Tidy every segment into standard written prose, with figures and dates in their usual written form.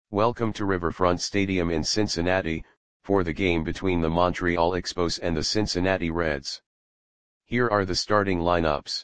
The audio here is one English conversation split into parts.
Welcome to Riverfront Stadium in Cincinnati, for the game between the Montreal Expos and the Cincinnati Reds. Here are the starting lineups.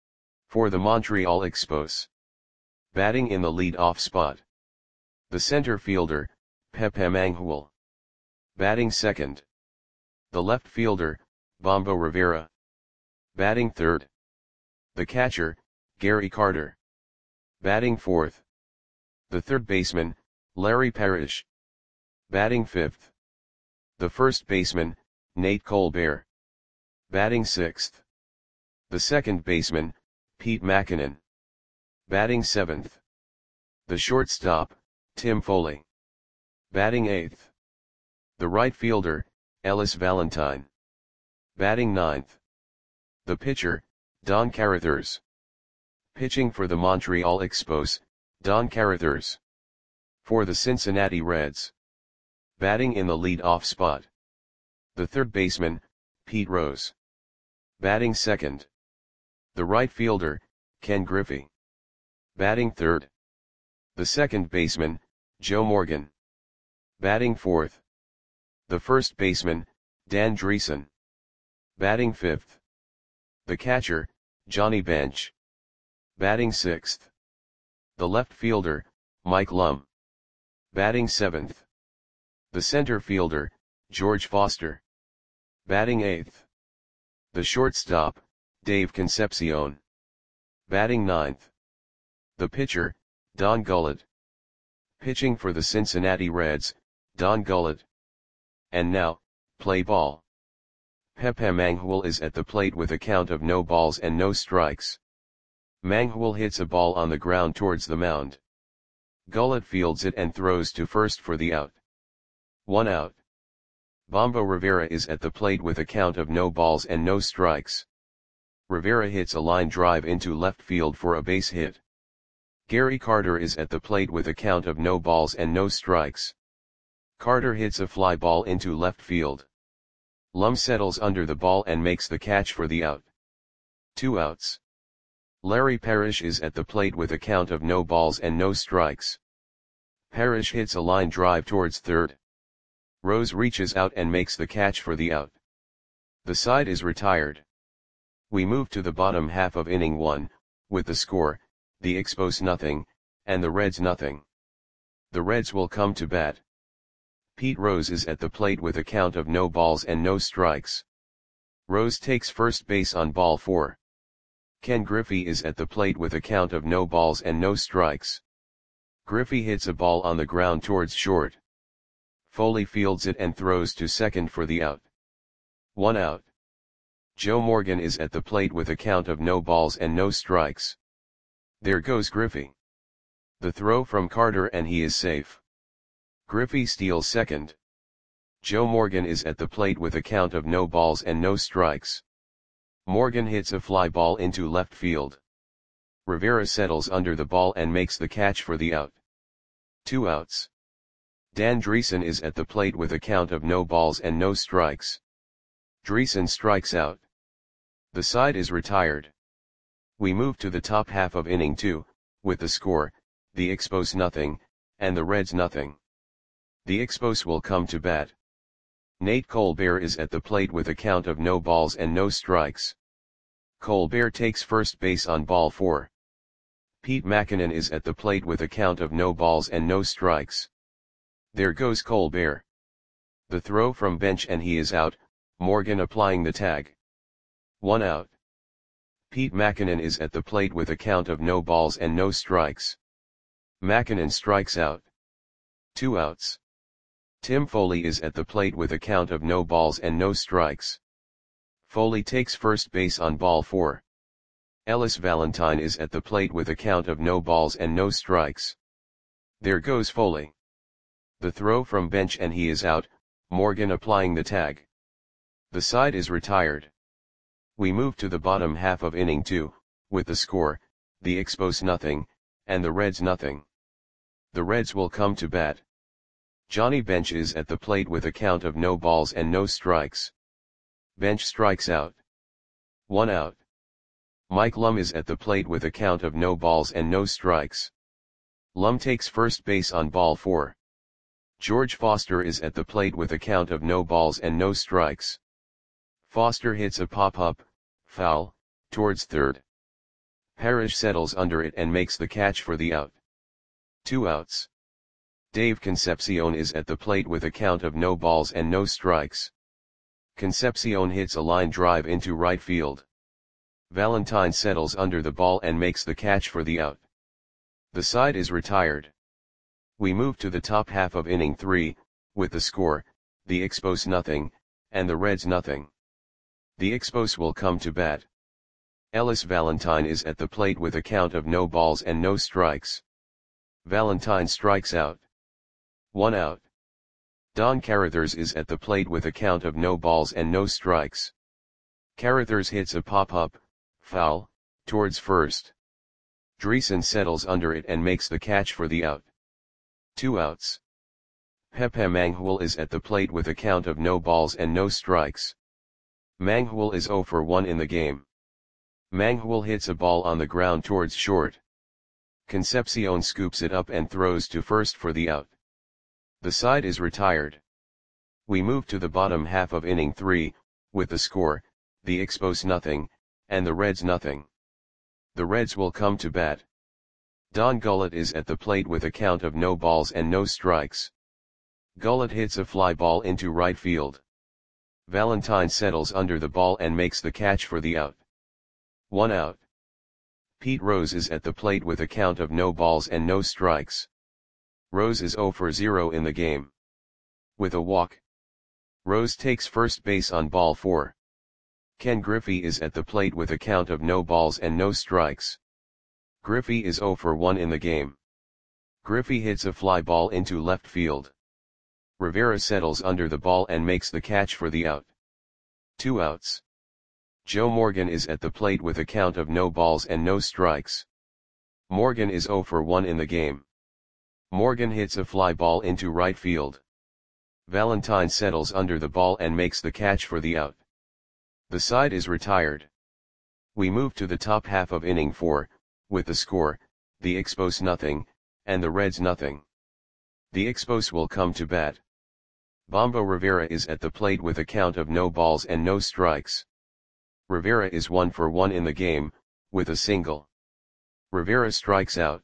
For the Montreal Expos. Batting in the lead-off spot. The center fielder, Pepe Mangual. Batting second. The left fielder, Bombo Rivera. Batting third. The catcher, Gary Carter. Batting fourth. The third baseman, Larry Parrish. Batting fifth. The first baseman, Nate Colbert. Batting sixth. The second baseman, Pete Mackinnon. Batting seventh. The shortstop, Tim Foley. Batting eighth. The right fielder, Ellis Valentine. Batting ninth. The pitcher, Don Carruthers. Pitching for the Montreal Expos, Don Carruthers. For the Cincinnati Reds. Batting in the lead-off spot. The third baseman, Pete Rose. Batting second. The right fielder, Ken Griffey. Batting third. The second baseman, Joe Morgan. Batting fourth. The first baseman, Dan Dreesen. Batting fifth. The catcher, Johnny Bench. Batting sixth. The left fielder, Mike Lum. Batting seventh. The center fielder, George Foster. Batting eighth. The shortstop, Dave Concepcion. Batting ninth. The pitcher, Don Gullett. Pitching for the Cincinnati Reds, Don Gullett. And now, play ball. Pepe Mangual is at the plate with a count of no balls and no strikes. Mangual hits a ball on the ground towards the mound. Gullett fields it and throws to first for the out. 1 out. Bombo Rivera is at the plate with a count of no balls and no strikes. Rivera hits a line drive into left field for a base hit. Gary Carter is at the plate with a count of no balls and no strikes. Carter hits a fly ball into left field. Lum settles under the ball and makes the catch for the out. 2 outs. Larry Parrish is at the plate with a count of no balls and no strikes. Parrish hits a line drive towards third. Rose reaches out and makes the catch for the out. The side is retired. We move to the bottom half of inning 1, with the score, the Expos nothing, and the Reds nothing. The Reds will come to bat. Pete Rose is at the plate with a count of no balls and no strikes. Rose takes first base on ball 4. Ken Griffey is at the plate with a count of no balls and no strikes. Griffey hits a ball on the ground towards short. Foley fields it and throws to second for the out. 1 out. Joe Morgan is at the plate with a count of no balls and no strikes. There goes Griffey. The throw from Carter and he is safe. Griffey steals second. Joe Morgan is at the plate with a count of no balls and no strikes. Morgan hits a fly ball into left field. Rivera settles under the ball and makes the catch for the out. 2 outs. Dan Dreesen is at the plate with a count of no balls and no strikes. Dreesen strikes out. The side is retired. We move to the top half of inning 2, with the score, the Expos nothing, and the Reds nothing. The Expos will come to bat. Nate Colbert is at the plate with a count of no balls and no strikes. Colbert takes first base on ball 4. Pete Mackinnon is at the plate with a count of no balls and no strikes. There goes Colbert. The throw from bench and he is out, Morgan applying the tag. 1 out. Pete Mackinnon is at the plate with a count of no balls and no strikes. Mackinnon strikes out. 2 outs. Tim Foley is at the plate with a count of no balls and no strikes. Foley takes first base on ball 4. Ellis Valentine is at the plate with a count of no balls and no strikes. There goes Foley. The throw from bench and he is out, Morgan applying the tag. The side is retired. We move to the bottom half of inning 2, with the score, the Expos nothing, and the Reds nothing. The Reds will come to bat. Johnny Bench is at the plate with a count of no balls and no strikes. Bench strikes out. 1 out. Mike Lum is at the plate with a count of no balls and no strikes. Lum takes first base on ball 4. George Foster is at the plate with a count of no balls and no strikes. Foster hits a pop-up, foul, towards third. Parrish settles under it and makes the catch for the out. 2 outs. Dave Concepcion is at the plate with a count of no balls and no strikes. Concepcion hits a line drive into right field. Valentine settles under the ball and makes the catch for the out. The side is retired. We move to the top half of inning 3, with the score, the Expos nothing, and the Reds nothing. The Expos will come to bat. Ellis Valentine is at the plate with a count of no balls and no strikes. Valentine strikes out. 1 out. Don Carruthers is at the plate with a count of no balls and no strikes. Carruthers hits a pop-up, foul, towards first. Dreesen settles under it and makes the catch for the out. 2 outs. Pepe Manghul is at the plate with a count of no balls and no strikes. Manghul is 0 for 1 in the game. Manghul hits a ball on the ground towards short. Concepcion scoops it up and throws to first for the out. The side is retired. We move to the bottom half of inning 3, with the score, the Expos nothing, and the Reds nothing. The Reds will come to bat. Don Gullett is at the plate with a count of no balls and no strikes. Gullett hits a fly ball into right field. Valentine settles under the ball and makes the catch for the out. 1 out. Pete Rose is at the plate with a count of no balls and no strikes. Rose is 0 for 0 in the game. With a walk. Rose takes first base on ball 4. Ken Griffey is at the plate with a count of no balls and no strikes. Griffey is 0 for 1 in the game. Griffey hits a fly ball into left field. Rivera settles under the ball and makes the catch for the out. 2 outs. Joe Morgan is at the plate with a count of no balls and no strikes. Morgan is 0 for 1 in the game. Morgan hits a fly ball into right field. Valentine settles under the ball and makes the catch for the out. The side is retired. We move to the top half of inning 4, with the score, the Expos nothing, and the Reds nothing. The Expos will come to bat. Bombo Rivera is at the plate with a count of no balls and no strikes. Rivera is 1 for 1 in the game, with a single. Rivera strikes out.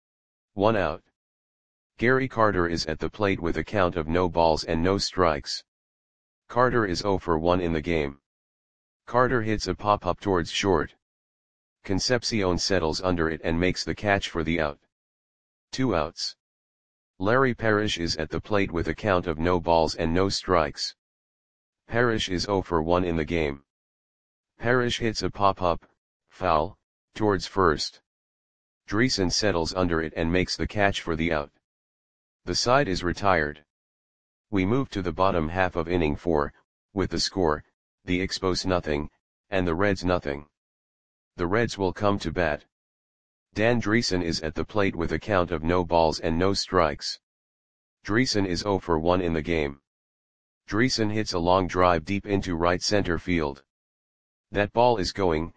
1 out. Gary Carter is at the plate with a count of no balls and no strikes. Carter is 0 for 1 in the game. Carter hits a pop-up towards short. Concepcion settles under it and makes the catch for the out. 2 outs. Larry Parrish is at the plate with a count of no balls and no strikes. Parrish is 0 for 1 in the game. Parrish hits a pop-up, foul, towards first. Dreesen settles under it and makes the catch for the out. The side is retired. We move to the bottom half of inning 4, with the score, the Expos nothing, and the Reds nothing. The Reds will come to bat. Dan Dreesen is at the plate with a count of no balls and no strikes. Dreesen is 0 for 1 in the game. Dreesen hits a long drive deep into right center field. That ball is gone.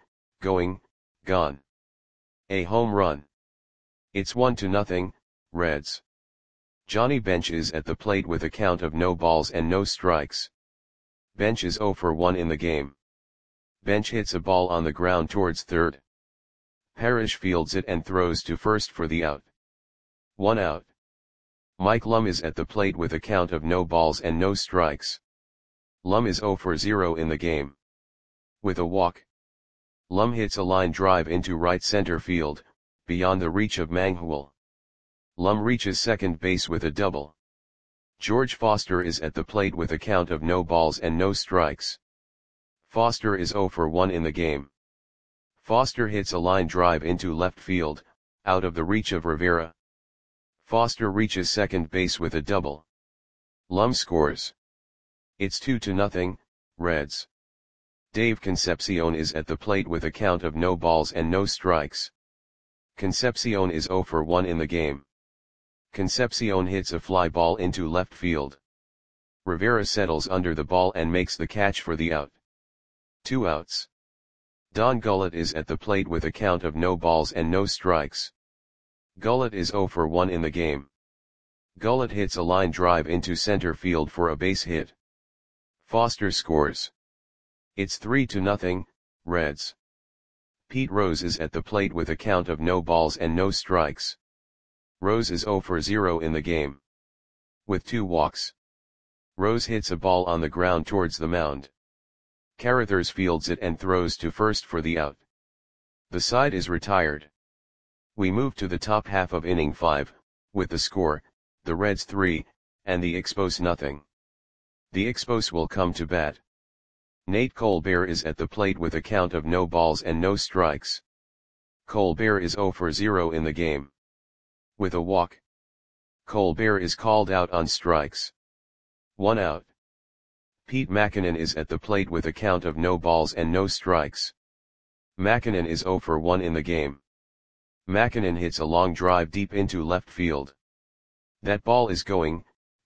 A home run. It's 1-0, Reds. Johnny Bench is at the plate with a count of no balls and no strikes. Bench is 0 for 1 in the game. Bench hits a ball on the ground towards third. Parrish fields it and throws to first for the out. 1 out. Mike Lum is at the plate with a count of no balls and no strikes. Lum is 0 for 0 in the game. With a walk. Lum hits a line drive into right center field, beyond the reach of Manghul. Lum reaches second base with a double. George Foster is at the plate with a count of no balls and no strikes. Foster is 0 for 1 in the game. Foster hits a line drive into left field, out of the reach of Rivera. Foster reaches second base with a double. Lum scores. It's 2-0, Reds. Dave Concepcion is at the plate with a count of no balls and no strikes. Concepcion is 0 for 1 in the game. Concepcion hits a fly ball into left field. Rivera settles under the ball and makes the catch for the out. 2 outs. Don Gullett is at the plate with a count of no balls and no strikes. Gullett is 0 for 1 in the game. Gullett hits a line drive into center field for a base hit. Foster scores. It's 3-0, Reds. Pete Rose is at the plate with a count of no balls and no strikes. Rose is 0 for 0 in the game. With 2 walks. Rose hits a ball on the ground towards the mound. Carruthers fields it and throws to first for the out. The side is retired. We move to the top half of inning 5, with the score, the Reds 3, and the Expos nothing. The Expos will come to bat. Nate Colbert is at the plate with a count of no balls and no strikes. Colbert is 0 for 0 in the game. With a walk. Colbert is called out on strikes. 1 out. Pete Mackinnon is at the plate with a count of no balls and no strikes. Mackinnon is 0 for 1 in the game. Mackinnon hits a long drive deep into left field. That ball is gone.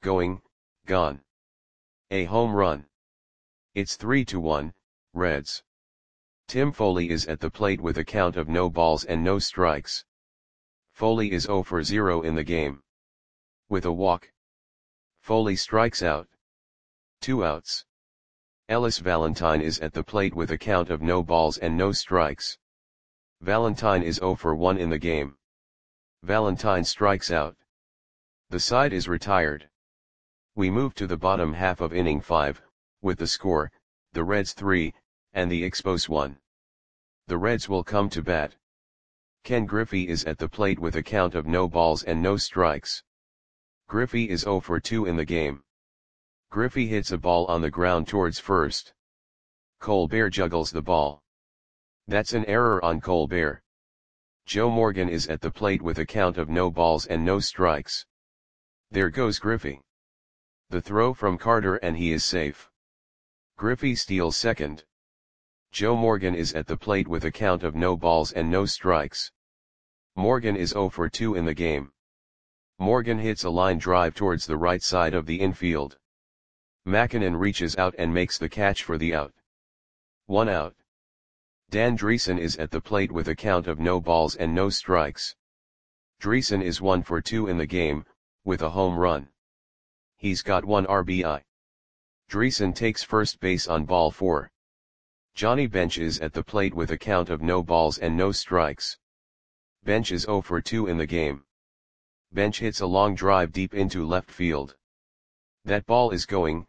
A home run. It's 3-1, Reds. Tim Foley is at the plate with a count of no balls and no strikes. Foley is 0 for 0 in the game. With a walk. Foley strikes out. 2 outs. Ellis Valentine is at the plate with a count of no balls and no strikes. Valentine is 0 for 1 in the game. Valentine strikes out. The side is retired. We move to the bottom half of inning 5, with the score, the Reds 3, and the Expos 1. The Reds will come to bat. Ken Griffey is at the plate with a count of no balls and no strikes. Griffey is 0 for 2 in the game. Griffey hits a ball on the ground towards first. Colbert juggles the ball. That's an error on Colbert. Joe Morgan is at the plate with a count of no balls and no strikes. There goes Griffey. The throw from Carter and he is safe. Griffey steals second. Joe Morgan is at the plate with a count of no balls and no strikes. Morgan is 0 for 2 in the game. Morgan hits a line drive towards the right side of the infield. Mackinnon reaches out and makes the catch for the out. 1 out. Dan Dreesen is at the plate with a count of no balls and no strikes. Dreesen is 1 for 2 in the game, with a home run. He's got 1 RBI. Dreesen takes first base on ball 4. Johnny Bench is at the plate with a count of no balls and no strikes. Bench is 0 for 2 in the game. Bench hits a long drive deep into left field. That ball is gone.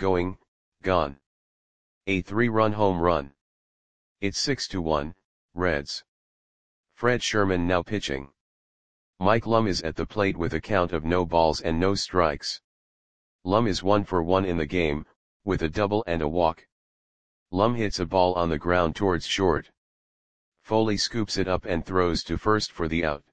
A 3-run home run. It's 6-1, Reds. Fred Sherman now pitching. Mike Lum is at the plate with a count of no balls and no strikes. Lum is 1 for 1 in the game, with a double and a walk. Lum hits a ball on the ground towards short. Foley scoops it up and throws to first for the out.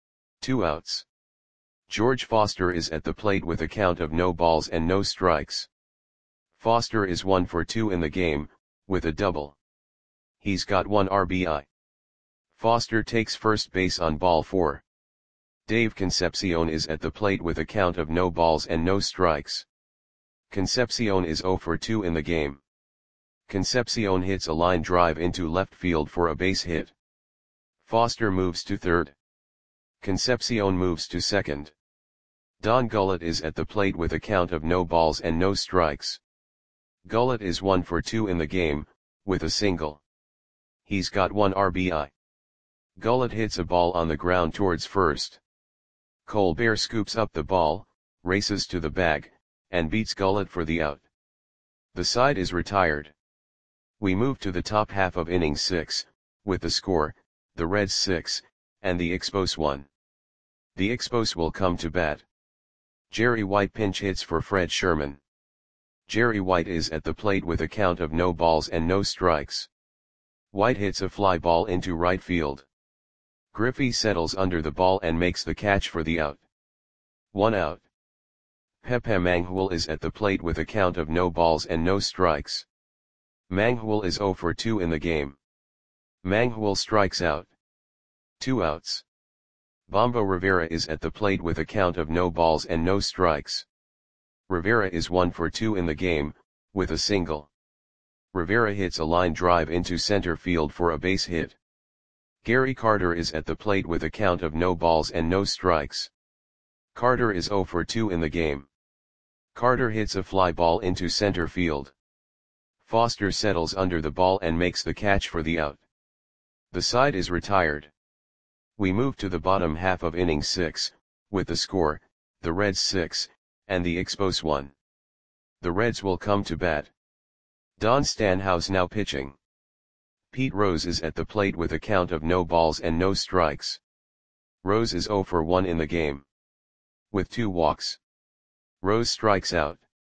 2 outs. George Foster is at the plate with a count of no balls and no strikes. Foster is 1 for 2 in the game, with a double. He's got 1 RBI. Foster takes first base on ball 4. Dave Concepcion is at the plate with a count of no balls and no strikes. Concepcion is 0 for 2 in the game. Concepcion hits a line drive into left field for a base hit. Foster moves to third. Concepcion moves to second. Don Gullett is at the plate with a count of no balls and no strikes. Gullett is 1 for 2 in the game, with a single. He's got 1 RBI. Gullett hits a ball on the ground towards first. Colbert scoops up the ball, races to the bag, and beats Gullett for the out. The side is retired. We move to the top half of inning 6, with the score, the Reds 6, and the Expos 1. The Expos will come to bat. Jerry White pinch hits for Fred Sherman. Jerry White is at the plate with a count of no balls and no strikes. White hits a fly ball into right field. Griffey settles under the ball and makes the catch for the out. 1 out. Pepe Manghul is at the plate with a count of no balls and no strikes. Manghul is 0 for 2 in the game. Manghul strikes out. 2 outs. Bombo Rivera is at the plate with a count of no balls and no strikes. Rivera is 1 for 2 in the game, with a single. Rivera hits a line drive into center field for a base hit. Gary Carter is at the plate with a count of no balls and no strikes. Carter is 0 for 2 in the game. Carter hits a fly ball into center field. Foster settles under the ball and makes the catch for the out. The side is retired. We move to the bottom half of inning 6, with the score, the Reds 6, and the Expos 1. The Reds will come to bat. Don Stanhouse now pitching. Pete Rose is at the plate with a count of no balls and no strikes. Rose is 0 for 1 in the game. With 2 walks. Rose strikes out.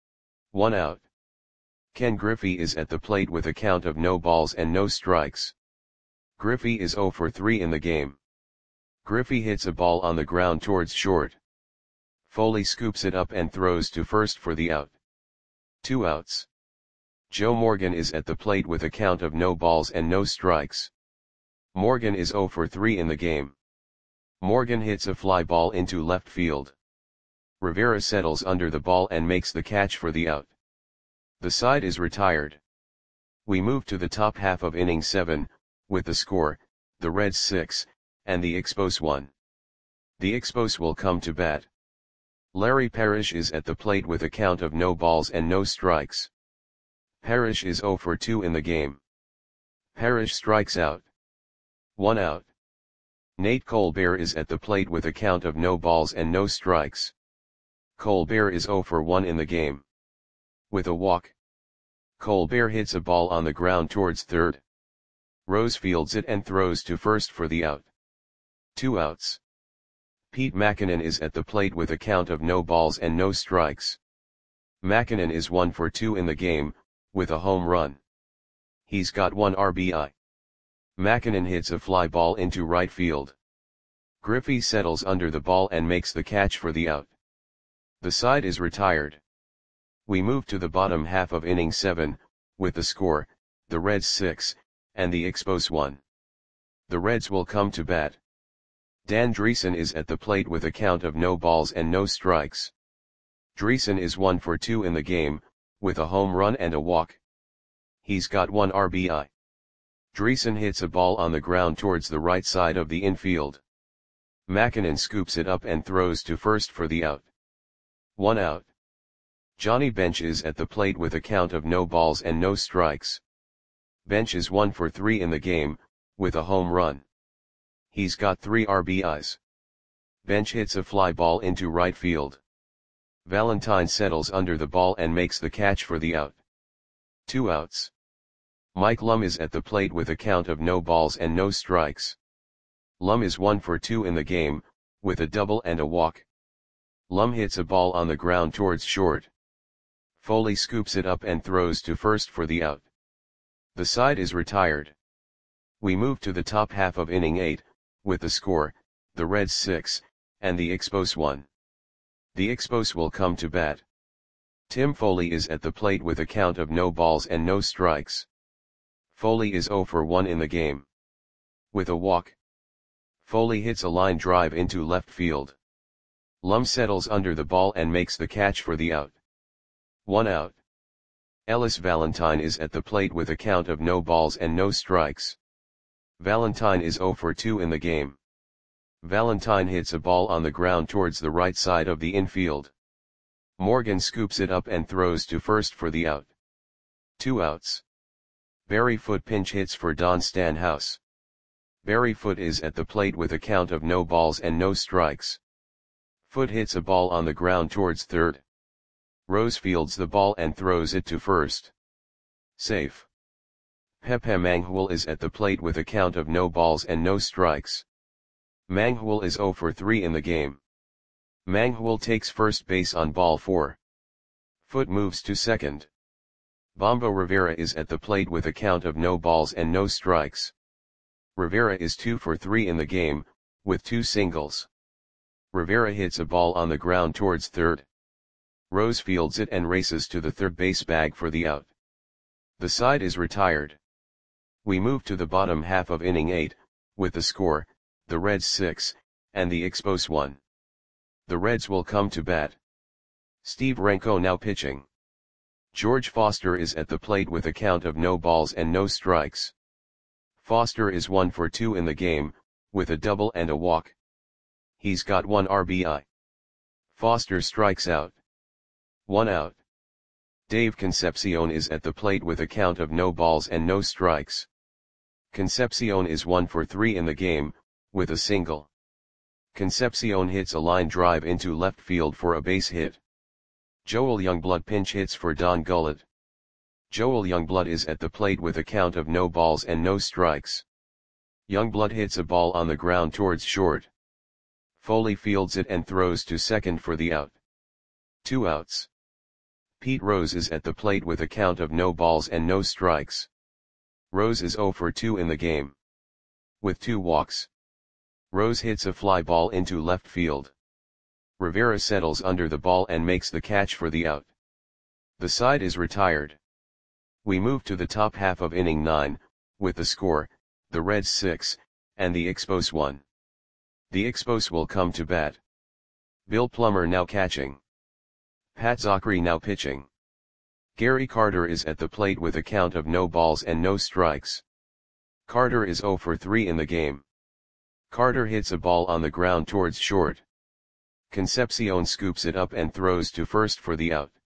1 out. Ken Griffey is at the plate with a count of no balls and no strikes. Griffey is 0 for 3 in the game. Griffey hits a ball on the ground towards short. Foley scoops it up and throws to first for the out. 2 outs. Joe Morgan is at the plate with a count of no balls and no strikes. Morgan is 0 for 3 in the game. Morgan hits a fly ball into left field. Rivera settles under the ball and makes the catch for the out. The side is retired. We move to the top half of inning 7, with the score, the Reds 6, and the Expos 1. The Expos will come to bat. Larry Parrish is at the plate with a count of no balls and no strikes. Parrish is 0 for 2 in the game. Parrish strikes out. 1 out. Nate Colbert is at the plate with a count of no balls and no strikes. Colbert is 0 for 1 in the game. With a walk. Colbert hits a ball on the ground towards third. Rose fields it and throws to first for the out. 2 outs. Pete Mackinnon is at the plate with a count of no balls and no strikes. Mackinnon is 1 for 2 in the game, with a home run. He's got 1 RBI. Mackinnon hits a fly ball into right field. Griffey settles under the ball and makes the catch for the out. The side is retired. We move to the bottom half of inning 7, with the score, the Reds 6, and the Expos 1. The Reds will come to bat. Dan Dreesen is at the plate with a count of no balls and no strikes. Dreesen is 1 for 2 in the game, with a home run and a walk. He's got 1 RBI. Dreesen hits a ball on the ground towards the right side of the infield. Mackinnon scoops it up and throws to first for the out. 1 out. Johnny Bench is at the plate with a count of no balls and no strikes. Bench is 1 for 3 in the game, with a home run. He's got 3 RBIs. Bench hits a fly ball into right field. Valentine settles under the ball and makes the catch for the out. 2 outs. Mike Lum is at the plate with a count of no balls and no strikes. Lum is 1 for 2 in the game, with a double and a walk. Lum hits a ball on the ground towards short. Foley scoops it up and throws to first for the out. The side is retired. We move to the top half of inning 8, with the score, the Reds 6, and the Expos 1. The Expos will come to bat. Tim Foley is at the plate with a count of no balls and no strikes. Foley is 0 for 1 in the game. With a walk. Foley hits a line drive into left field. Lum settles under the ball and makes the catch for the out. 1 out. Ellis Valentine is at the plate with a count of no balls and no strikes. Valentine is 0 for 2 in the game. Valentine hits a ball on the ground towards the right side of the infield. Morgan scoops it up and throws to first for the out. 2 outs. Barry Foote pinch hits for Don Stanhouse. Barry Foote is at the plate with a count of no balls and no strikes. Foote hits a ball on the ground towards third. Rose fields the ball and throws it to first. Safe. Pepe Manghul is at the plate with a count of no balls and no strikes. Manghul is 0 for 3 in the game. Manghul takes first base on ball 4. Foote moves to second. Bombo Rivera is at the plate with a count of no balls and no strikes. Rivera is 2 for 3 in the game, with 2 singles. Rivera hits a ball on the ground towards third. Rose fields it and races to the third base bag for the out. The side is retired. We move to the bottom half of inning 8, with the score, the Reds 6, and the Expos 1. The Reds will come to bat. Steve Renko now pitching. George Foster is at the plate with a count of no balls and no strikes. Foster is 1 for 2 in the game, with a double and a walk. He's got 1 RBI. Foster strikes out. 1 out. Dave Concepcion is at the plate with a count of no balls and no strikes. Concepcion is 1 for 3 in the game, with a single. Concepcion hits a line drive into left field for a base hit. Joel Youngblood pinch hits for Don Gullett. Joel Youngblood is at the plate with a count of no balls and no strikes. Youngblood hits a ball on the ground towards short. Foley fields it and throws to second for the out. 2 outs. Pete Rose is at the plate with a count of no balls and no strikes. Rose is 0 for 2 in the game. With 2 walks. Rose hits a fly ball into left field. Rivera settles under the ball and makes the catch for the out. The side is retired. We move to the top half of inning 9, with the score, the Reds 6, and the Expos 1. The Expos will come to bat. Bill Plummer now catching. Pat Zachry now pitching. Gary Carter is at the plate with a count of no balls and no strikes. Carter is 0 for 3 in the game. Carter hits a ball on the ground towards short. Concepcion scoops it up and throws to first for the out.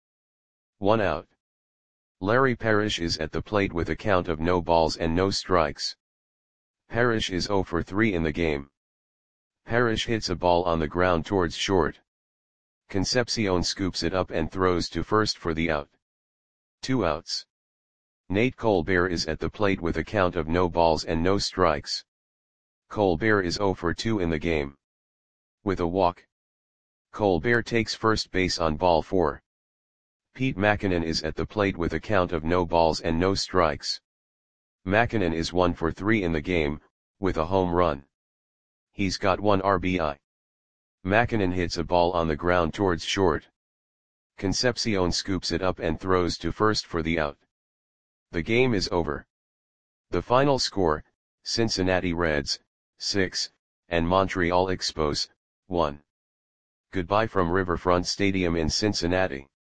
1 out. Larry Parrish is at the plate with a count of no balls and no strikes. Parrish is 0 for 3 in the game. Parrish hits a ball on the ground towards short. Concepcion scoops it up and throws to first for the out. 2 outs. Nate Colbert is at the plate with a count of no balls and no strikes. Colbert is 0 for 2 in the game. With a walk. Colbert takes first base on ball 4. Pete Mackinnon is at the plate with a count of no balls and no strikes. Mackinnon is 1 for 3 in the game, with a home run. He's got 1 RBI. Mackinnon hits a ball on the ground towards short. Concepcion scoops it up and throws to first for the out. The game is over. The final score, Cincinnati Reds, 6, and Montreal Expos, 1. Goodbye from Riverfront Stadium in Cincinnati.